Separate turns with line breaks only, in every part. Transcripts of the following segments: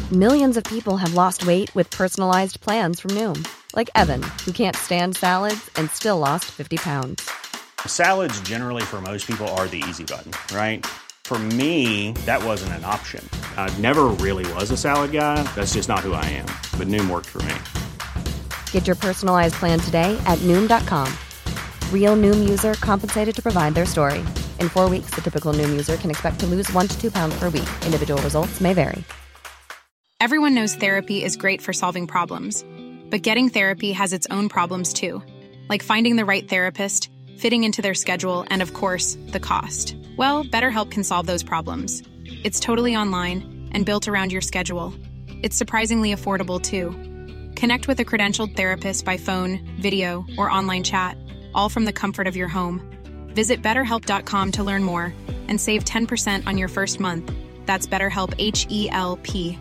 Millions of people have lost weight with personalized plans from Noom. Like Evan, who can't stand salads and still lost 50 pounds.
Salads generally for most people are the easy button, right? For me, that wasn't an option. I never really was a salad guy. That's just not who I am. But Noom worked for me.
Get your personalized plan today at Noom.com. Real Noom user compensated to provide their story. In 4 weeks, the typical Noom user can expect to lose 1 to 2 pounds per week. Individual results may vary.
Everyone knows therapy is great for solving problems. But getting therapy has its own problems too. Like finding the right therapist, fitting into their schedule, and of course, the cost. Well, BetterHelp can solve those problems. It's totally online and built around your schedule. It's surprisingly affordable too. Connect with a credentialed therapist by phone, video, or online chat, all from the comfort of your home. Visit BetterHelp.com to learn more and save 10% on your first month. That's BetterHelp, H-E-L-P.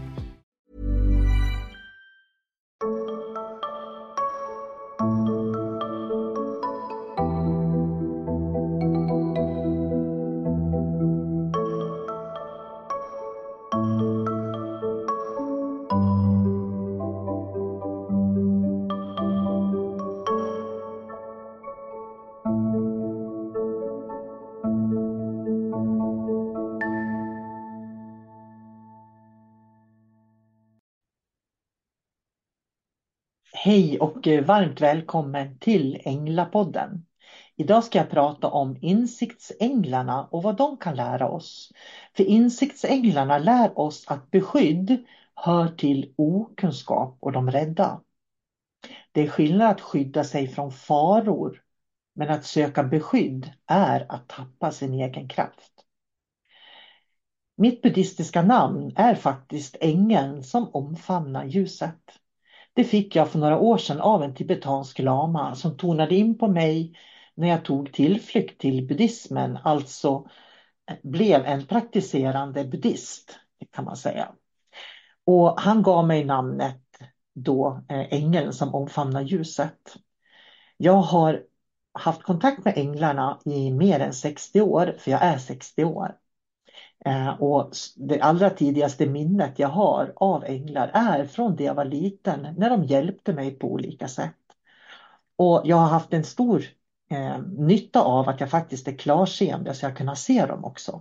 Hej och varmt välkommen till Änglapodden. Idag ska jag prata om insiktsänglarna och vad de kan lära oss. För insiktsänglarna lär oss att beskydd hör till okunskap och de rädda. Det är skillnad att skydda sig från faror, men att söka beskydd är att tappa sin egen kraft. Mitt buddhistiska namn är faktiskt ängeln som omfamnar ljuset. Det fick jag för några år sedan av en tibetansk lama som tonade in på mig när jag tog tillflykt till buddhismen, alltså blev en praktiserande buddhist kan man säga. Och han gav mig namnet då ängeln som omfamnar ljuset. Jag har haft kontakt med änglarna i mer än 60 år, för jag är 60 år. Och det allra tidigaste minnet jag har av änglar är från det jag var liten, när de hjälpte mig på olika sätt. Och jag har haft en stor nytta av att jag faktiskt är klarseende så jag kan se dem också.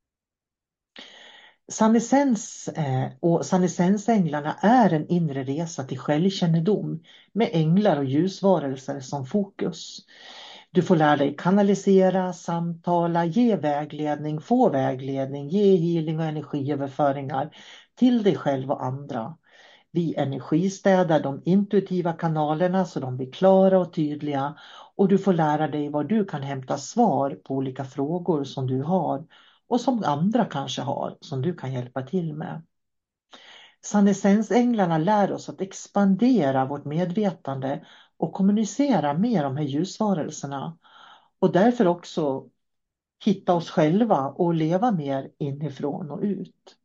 Sannesens och sannesensänglarna är en inre resa till självkännedom med änglar och ljusvarelser som fokus. Du får lära dig kanalisera, samtala, ge vägledning, få vägledning, ge healing och energiöverföringar till dig själv och andra. Vi energistädar de intuitiva kanalerna så de blir klara och tydliga, och du får lära dig var du kan hämta svar på olika frågor som du har och som andra kanske har som du kan hjälpa till med. Sannesensänglarna lär oss att expandera vårt medvetande och kommunicera med de här ljusvarelserna, och därför också hitta oss själva och leva mer inifrån och ut.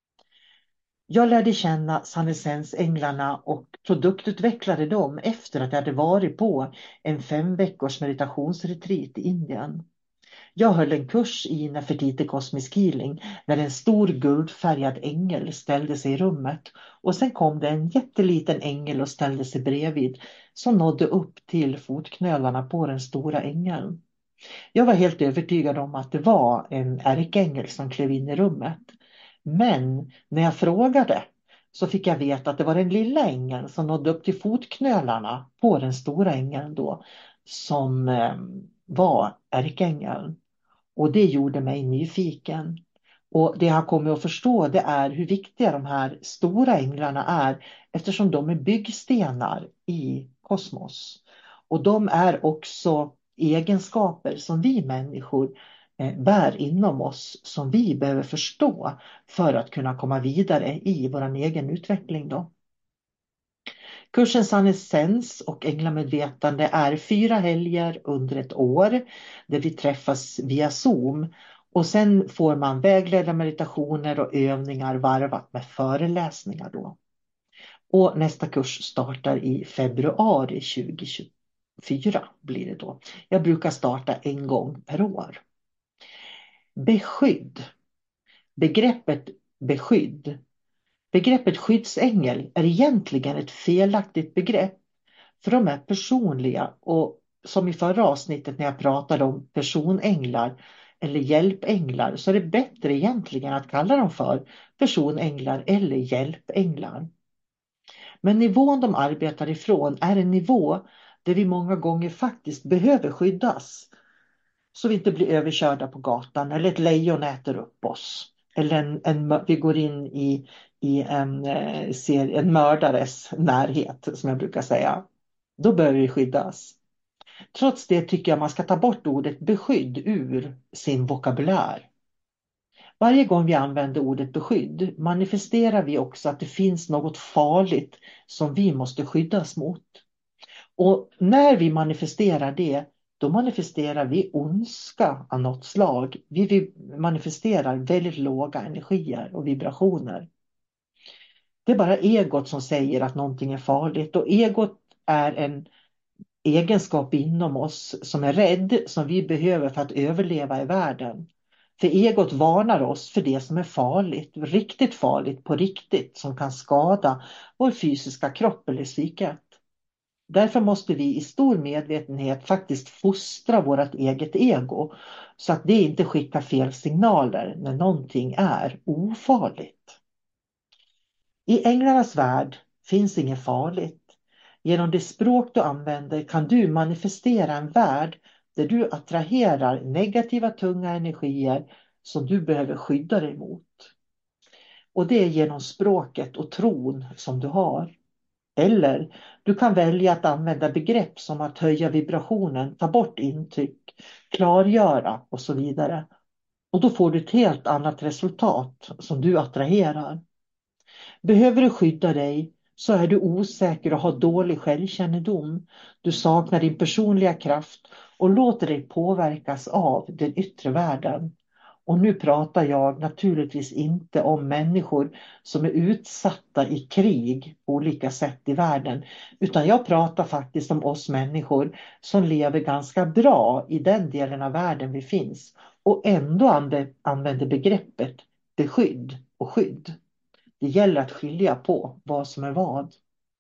Jag lärde känna sannesensänglarna och produktutvecklade dem efter att jag hade varit på en 5 veckors meditationsretreat i Indien. Jag höll en kurs i Nefertiti Cosmic Healing när en stor guldfärgad ängel ställde sig i rummet, och sen kom det en jätteliten ängel och ställde sig bredvid som nådde upp till fotknölarna på den stora ängeln. Jag var helt övertygad om att det var en ärkeängel som klev in i rummet. Men när jag frågade så fick jag veta att det var den lilla ängeln som nådde upp till fotknölarna på den stora ängeln då, som var ärkeängeln. Och det gjorde mig nyfiken. Och det jag har kommit att förstå, det är hur viktiga de här stora änglarna är, eftersom de är byggstenar i kosmos. Och de är också egenskaper som vi människor bär inom oss, som vi behöver förstå för att kunna komma vidare i vår egen utveckling då. Kursen Sannessens och änglamedvetande är 4 helger under ett år där vi träffas via Zoom, och sen får man vägledda meditationer och övningar varvat med föreläsningar då. Och nästa kurs startar i februari 2024 blir det då. Jag brukar starta en gång per år. Beskydd. Begreppet beskydd Begreppet skyddsängel är egentligen ett felaktigt begrepp, för de är personliga, och som i förra avsnittet när jag pratade om personänglar eller hjälpänglar, så är det bättre egentligen att kalla dem för personänglar eller hjälpänglar. Men nivån de arbetar ifrån är en nivå där vi många gånger faktiskt behöver skyddas. Så vi inte blir överkörda på gatan eller ett lejon äter upp oss. Eller vi går in i en mördares närhet, som jag brukar säga. Då behöver vi skyddas. Trots det tycker jag man ska ta bort ordet beskydd ur sin vokabulär. Varje gång vi använder ordet beskydd manifesterar vi också att det finns något farligt som vi måste skyddas mot. Och när vi manifesterar det, då manifesterar vi ondska av något slag. Vi manifesterar väldigt låga energier och vibrationer. Det är bara egot som säger att någonting är farligt, och egot är en egenskap inom oss som är rädd, som vi behöver för att överleva i världen. För egot varnar oss för det som är farligt, riktigt farligt på riktigt, som kan skada vår fysiska kropp eller psyket. Därför måste vi i stor medvetenhet faktiskt fostra vårt eget ego så att det inte skickar fel signaler när någonting är ofarligt. I änglarnas värld finns inget farligt. Genom det språk du använder kan du manifestera en värld där du attraherar negativa tunga energier som du behöver skydda dig mot. Och det är genom språket och tron som du har. Eller du kan välja att använda begrepp som att höja vibrationen, ta bort intryck, klargöra och så vidare. Och då får du ett helt annat resultat som du attraherar. Behöver du skydda dig så är du osäker och har dålig självkännedom. Du saknar din personliga kraft och låter dig påverkas av den yttre världen. Och nu pratar jag naturligtvis inte om människor som är utsatta i krig på olika sätt i världen. Utan jag pratar faktiskt om oss människor som lever ganska bra i den delen av världen vi finns. Och ändå använder begreppet beskydd och skydd. Det gäller att skilja på vad som är vad.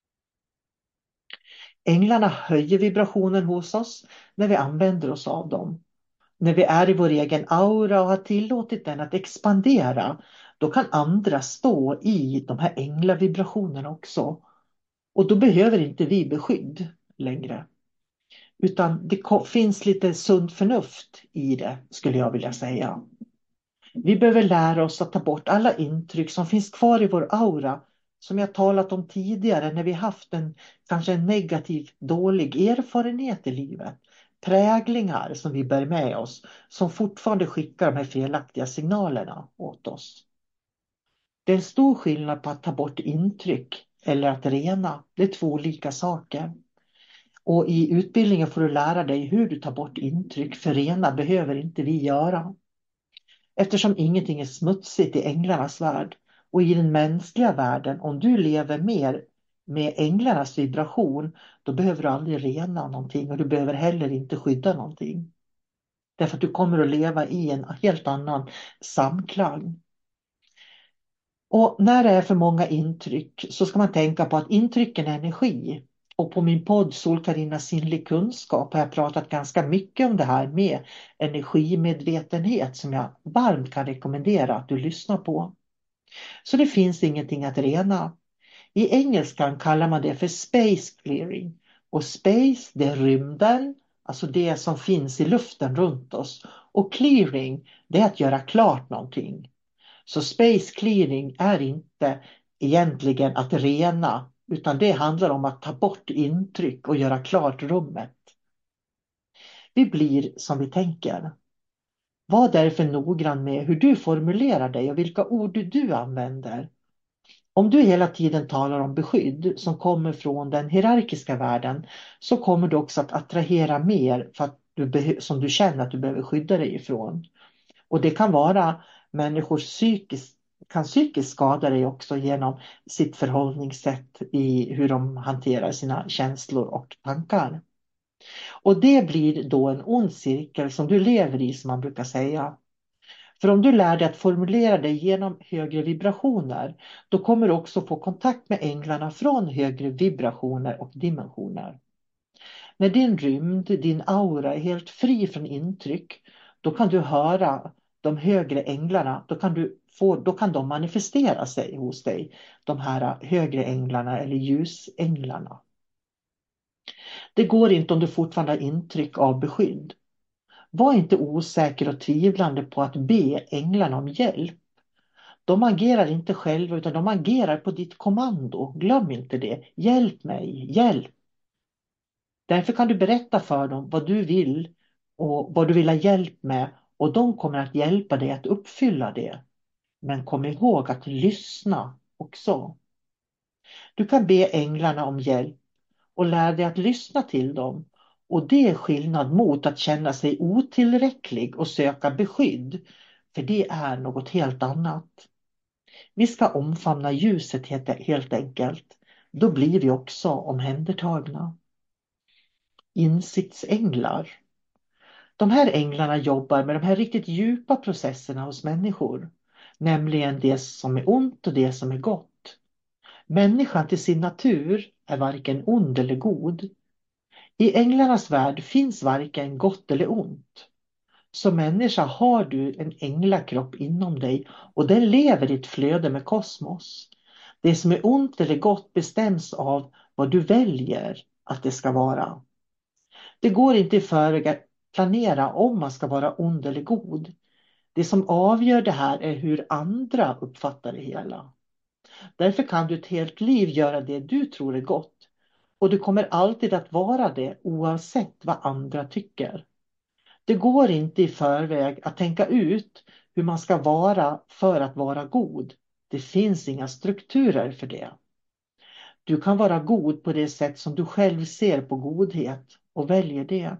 Änglarna höjer vibrationen hos oss när vi använder oss av dem. När vi är i vår egen aura och har tillåtit den att expandera, då kan andra stå i de här änglavibrationerna också. Och då behöver inte vi beskydd längre. Utan det finns lite sunt förnuft i det, skulle jag vilja säga. Vi behöver lära oss att ta bort alla intryck som finns kvar i vår aura, som jag talat om tidigare när vi haft kanske en negativ, dålig erfarenhet i livet. Präglingar som vi bär med oss, som fortfarande skickar de här felaktiga signalerna åt oss. Det är en stor skillnad på att ta bort intryck eller att rena. Det är två olika saker. Och i utbildningen får du lära dig hur du tar bort intryck, för rena behöver inte vi göra. Eftersom ingenting är smutsigt i änglarnas värld och i den mänskliga världen, om du lever mer med änglarnas vibration, då behöver du aldrig rena någonting och du behöver heller inte skydda någonting. Därför att du kommer att leva i en helt annan samklang. Och när det är för många intryck så ska man tänka på att intrycken är energi. Och på min podd Sol-Carina Sinnlig kunskap har jag pratat ganska mycket om det här med energimedvetenhet, som jag varmt kan rekommendera att du lyssnar på. Så det finns ingenting att rena. I engelskan kallar man det för space clearing. Och space, det är rymden, alltså det som finns i luften runt oss. Och clearing, det är att göra klart någonting. Så space clearing är inte egentligen att rena, utan det handlar om att ta bort intryck och göra klart rummet. Vi blir som vi tänker. Var därför noggrann med hur du formulerar dig och vilka ord du använder. Om du hela tiden talar om beskydd som kommer från den hierarkiska världen, så kommer du också att attrahera mer för att som du känner att du behöver skydda dig ifrån. Och det kan vara människor kan psykiskt skada dig också genom sitt förhållningssätt i hur de hanterar sina känslor och tankar. Och det blir då en ond cirkel som du lever i, som man brukar säga. För om du lär dig att formulera dig genom högre vibrationer, då kommer du också få kontakt med änglarna från högre vibrationer och dimensioner. När din rymd, din aura är helt fri från intryck, då kan du höra de högre änglarna, då kan de manifestera sig hos dig, de här högre änglarna eller ljusänglarna. Det går inte om du fortfarande har intryck av beskydd. Var inte osäker och tvivlande på att be änglarna om hjälp. De agerar inte själva utan de agerar på ditt kommando. Glöm inte det. Hjälp mig, hjälp. Därför kan du berätta för dem vad du vill och vad du vill ha hjälp med och de kommer att hjälpa dig att uppfylla det. Men kom ihåg att lyssna också. Du kan be änglarna om hjälp och lära dig att lyssna till dem. Och det är skillnad mot att känna sig otillräcklig och söka beskydd. För det är något helt annat. Vi ska omfamna ljuset helt enkelt. Då blir vi också omhändertagna. Insiktsänglar. De här änglarna jobbar med de här riktigt djupa processerna hos människor. Nämligen det som är ont och det som är gott. Människan till sin natur är varken ond eller god. I änglarnas värld finns varken gott eller ont. Som människa har du en änglakropp inom dig och den lever i ett flöde med kosmos. Det som är ont eller gott bestäms av vad du väljer att det ska vara. Det går inte i förväg att planera om man ska vara ond eller god. Det som avgör det här är hur andra uppfattar det hela. Därför kan du ett helt liv göra det du tror är gott. Och du kommer alltid att vara det oavsett vad andra tycker. Det går inte i förväg att tänka ut hur man ska vara för att vara god. Det finns inga strukturer för det. Du kan vara god på det sätt som du själv ser på godhet och väljer det.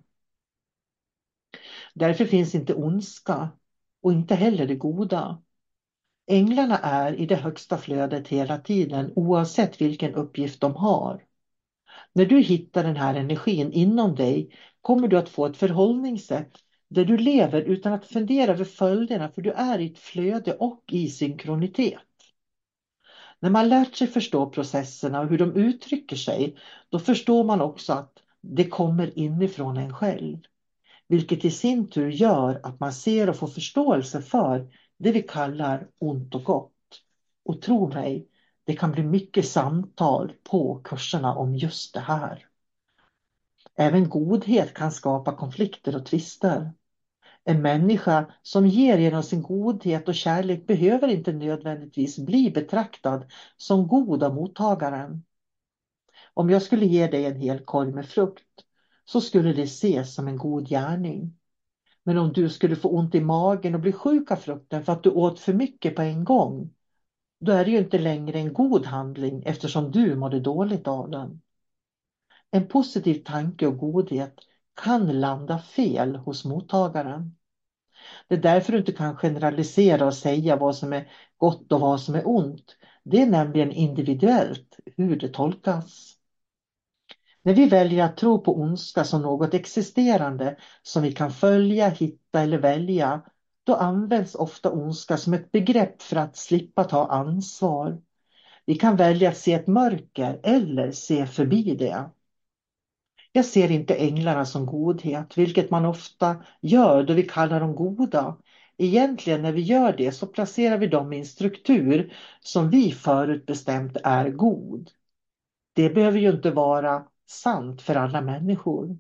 Därför finns inte ondska och inte heller det goda. Änglarna är i det högsta flödet hela tiden oavsett vilken uppgift de har. När du hittar den här energin inom dig kommer du att få ett förhållningssätt där du lever utan att fundera över följderna för du är i ett flöde och i synkronitet. När man lärt sig förstå processerna och hur de uttrycker sig, då förstår man också att det kommer inifrån en själv. Vilket i sin tur gör att man ser och får förståelse för det vi kallar ont och gott. Och tro mig, det kan bli mycket samtal på kurserna om just det här. Även godhet kan skapa konflikter och tvister. En människa som ger genom sin godhet och kärlek behöver inte nödvändigtvis bli betraktad som god av mottagaren. Om jag skulle ge dig en hel korg med frukt så skulle det ses som en god gärning. Men om du skulle få ont i magen och bli sjuk av frukten för att du åt för mycket på en gång, då är det ju inte längre en god handling eftersom du mådde dåligt av den. En positiv tanke och godhet kan landa fel hos mottagaren. Det är därför du inte kan generalisera och säga vad som är gott och vad som är ont. Det är nämligen individuellt hur det tolkas. När vi väljer att tro på ondska som något existerande som vi kan följa, hitta eller välja, då används ofta ondska som ett begrepp för att slippa ta ansvar. Vi kan välja att se ett mörker eller se förbi det. Jag ser inte änglarna som godhet, vilket man ofta gör då vi kallar dem goda. Egentligen när vi gör det så placerar vi dem i en struktur som vi förutbestämt är god. Det behöver ju inte vara sant för alla människor.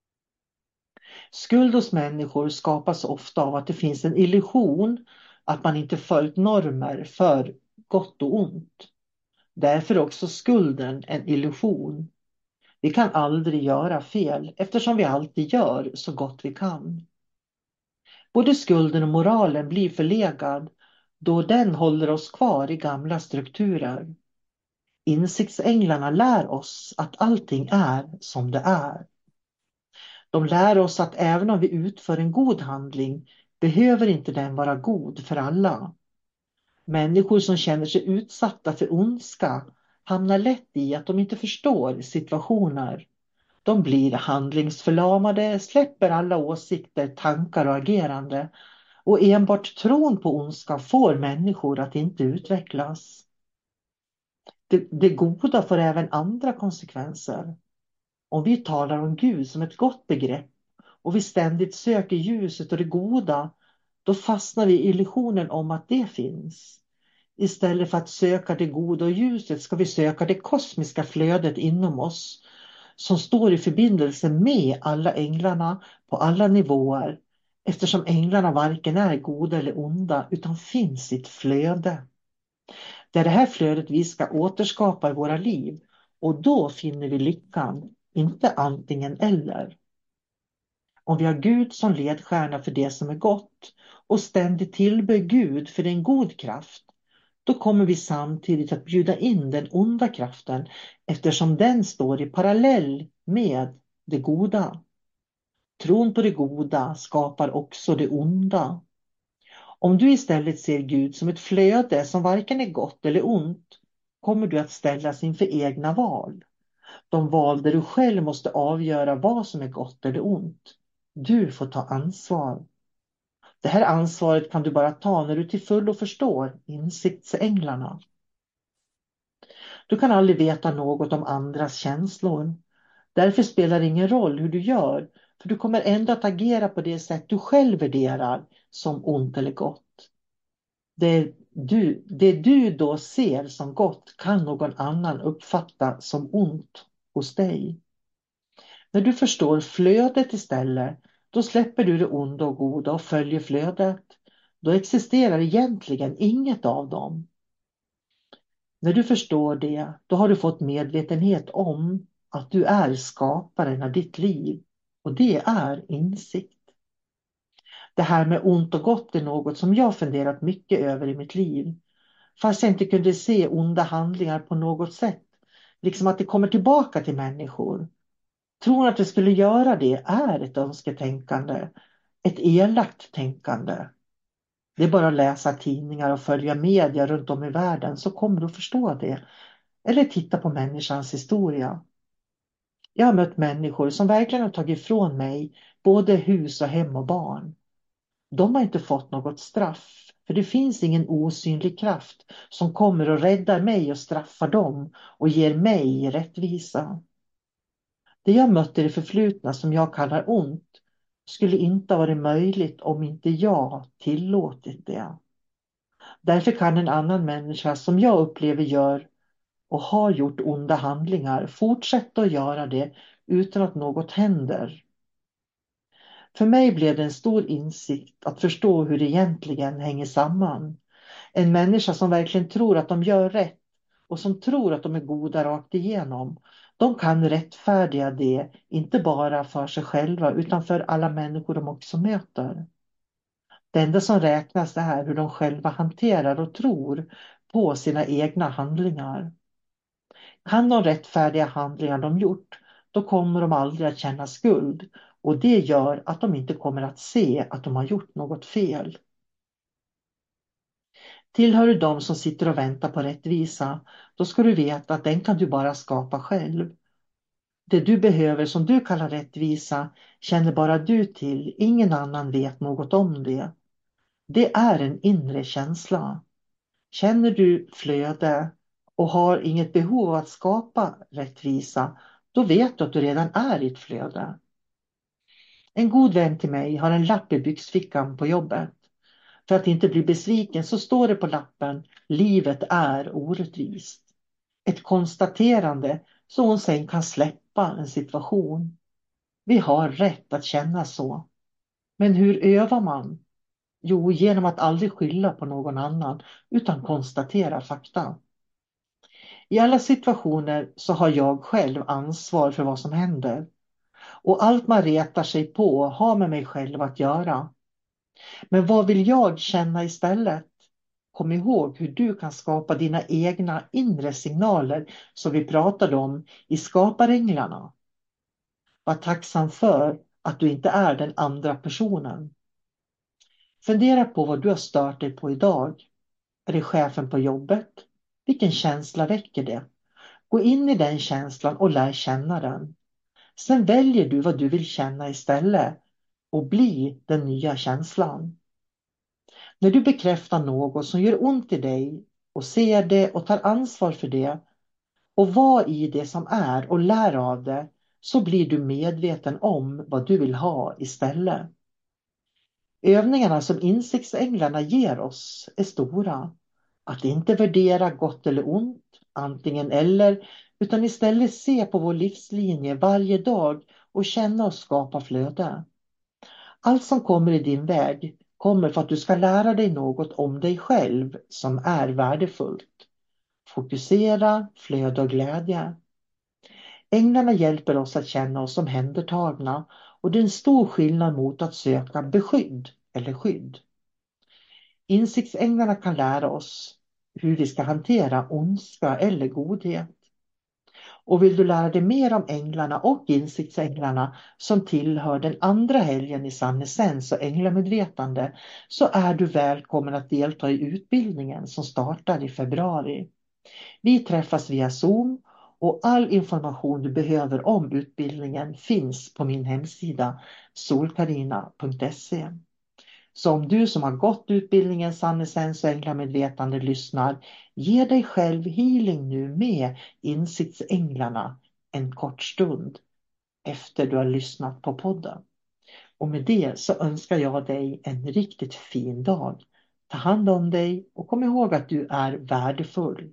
Skuld hos människor skapas ofta av att det finns en illusion att man inte följt normer för gott och ont. Därför är också skulden en illusion. Vi kan aldrig göra fel eftersom vi alltid gör så gott vi kan. Både skulden och moralen blir förlegad då den håller oss kvar i gamla strukturer. Insiktsänglarna lär oss att allting är som det är. De lär oss att även om vi utför en god handling behöver inte den vara god för alla. Människor som känner sig utsatta för ondska hamnar lätt i att de inte förstår situationer. De blir handlingsförlamade, släpper alla åsikter, tankar och agerande Och enbart tron på ondska får människor att inte utvecklas. Det goda får även andra konsekvenser. Om vi talar om Gud som ett gott begrepp och vi ständigt söker ljuset och det goda, då fastnar vi i illusionen om att det finns. Istället för att söka det goda och ljuset ska vi söka det kosmiska flödet inom oss som står i förbindelse med alla änglarna på alla nivåer, eftersom änglarna varken är goda eller onda utan finns i ett flöde. Det är det här flödet vi ska återskapa i våra liv, och då finner vi lyckan, inte antingen eller. Om vi har Gud som ledstjärna för det som är gott och ständigt tillber Gud för en god kraft, då kommer vi samtidigt att bjuda in den onda kraften eftersom den står i parallell med det goda. Tron på det goda skapar också det onda. Om du istället ser Gud som ett flöde som varken är gott eller ont, kommer du att ställas inför egna val. De val där du själv måste avgöra vad som är gott eller ont. Du får ta ansvar. Det här ansvaret kan du bara ta när du till fullo förstår insiktsänglarna. Du kan aldrig veta något om andras känslor. Därför spelar det ingen roll hur du gör, för du kommer ändå att agera på det sätt du själv värderar som ont eller gott. Det du då ser som gott kan någon annan uppfatta som ont hos dig. När du förstår flödet istället, då släpper du det onda och goda och följer flödet. Då existerar egentligen inget av dem. När du förstår det, då har du fått medvetenhet om att du är skaparen av ditt liv. Och det är insikt. Det här med ont och gott är något som jag funderat mycket över i mitt liv. Fast jag inte kunde se onda handlingar på något sätt. Liksom att det kommer tillbaka till människor. Tron att det skulle göra det är ett önsketänkande. Ett elakt tänkande. Det är bara att läsa tidningar och följa media runt om i världen så kommer du att förstå det. Eller titta på människans historia. Jag har mött människor som verkligen har tagit ifrån mig både hus och hem och barn. De har inte fått något straff. För det finns ingen osynlig kraft som kommer och räddar mig och straffar dem och ger mig rättvisa. Det jag mött i det förflutna som jag kallar ont skulle inte ha varit möjligt om inte jag tillåtit det. Därför kan en annan människa som jag upplever gör och har gjort onda handlingar fortsätta att göra det utan att något händer. För mig blev det en stor insikt att förstå hur det egentligen hänger samman. En människa som verkligen tror att de gör rätt och som tror att de är goda rakt igenom, de kan rättfärdiga det inte bara för sig själva utan för alla människor de också möter. Det enda som räknas är hur de själva hanterar och tror på sina egna handlingar. Kan de rättfärdiga handlingar de gjort, då kommer de aldrig att känna skuld. Och det gör att de inte kommer att se att de har gjort något fel. Tillhör du de som sitter och väntar på rättvisa, då ska du veta att den kan du bara skapa själv. Det du behöver som du kallar rättvisa känner bara du till, ingen annan vet något om det. Det är en inre känsla. Känner du flöde och har inget behov av att skapa rättvisa, då vet du att du redan är i ett flöde. En god vän till mig har en lapp i byxfickan på jobbet. För att inte bli besviken så står det på lappen: livet är orättvist. Ett konstaterande så hon sen kan släppa en situation. Vi har rätt att känna så. Men hur övar man? Jo, genom att aldrig skylla på någon annan utan konstatera fakta. I alla situationer så har jag själv ansvar för vad som händer. Och allt man retar sig på har med mig själv att göra. Men vad vill jag känna istället? Kom ihåg hur du kan skapa dina egna inre signaler som vi pratade om i Skaparänglarna. Var tacksam för att du inte är den andra personen. Fundera på vad du har stört dig på idag. Är det chefen på jobbet? Vilken känsla väcker det? Gå in i den känslan och lär känna den. Sen väljer du vad du vill känna istället och bli den nya känslan. När du bekräftar något som gör ont i dig och ser det och tar ansvar för det och var i det som är och lär av det, så blir du medveten om vad du vill ha istället. Övningarna som insiktsänglarna ger oss är stora. Att inte värdera gott eller ont, antingen eller, utan istället se på vår livslinje varje dag och känna och skapa flöde. Allt som kommer i din väg kommer för att du ska lära dig något om dig själv som är värdefullt. Fokusera, flöde och glädje. Änglarna hjälper oss att känna oss omhändertagna och det är en stor skillnad mot att söka beskydd eller skydd. Insiktsänglarna kan lära oss hur vi ska hantera ondska eller godhet. Och vill du lära dig mer om änglarna och insiktsänglarna som tillhör den andra helgen i sann essens och änglamedvetande, så är du välkommen att delta i utbildningen som startar i februari. Vi träffas via Zoom och all information du behöver om utbildningen finns på min hemsida solkarina.se. Så om du som har gått utbildningen sann essens och änglamedvetande lyssnar, ge dig själv healing nu med insiktsänglarna en kort stund efter du har lyssnat på podden. Och med det så önskar jag dig en riktigt fin dag. Ta hand om dig och kom ihåg att du är värdefull.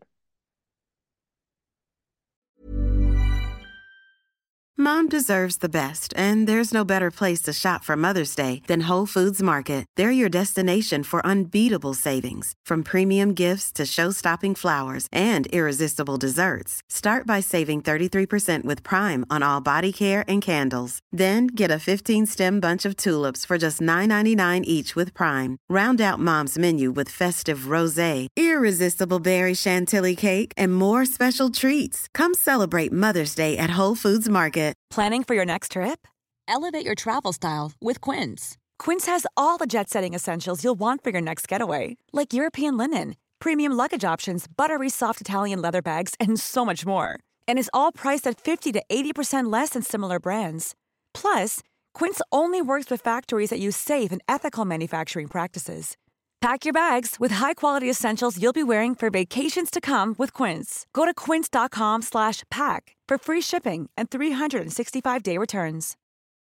Mom deserves the best, and there's no better place to shop for Mother's Day than Whole Foods Market. They're your destination for unbeatable savings, from premium gifts to show-stopping flowers and irresistible desserts. Start by saving 33% with Prime on all body care and candles. Then get a 15-stem bunch of tulips for just $9.99 each with Prime. Round out Mom's menu with festive rosé, irresistible berry chantilly cake, and more special treats. Come celebrate Mother's Day at Whole Foods Market.
Planning for your next trip? Elevate your travel style with Quince. Quince has all the jet-setting essentials you'll want for your next getaway, like European linen, premium luggage options, buttery soft Italian leather bags, and so much more. And is all priced at 50 to 80% less than similar brands. Plus, Quince only works with factories that use safe and ethical manufacturing practices. Pack your bags with high-quality essentials you'll be wearing for vacations to come with Quince. Go to quince.com/pack for free shipping and 365-day returns.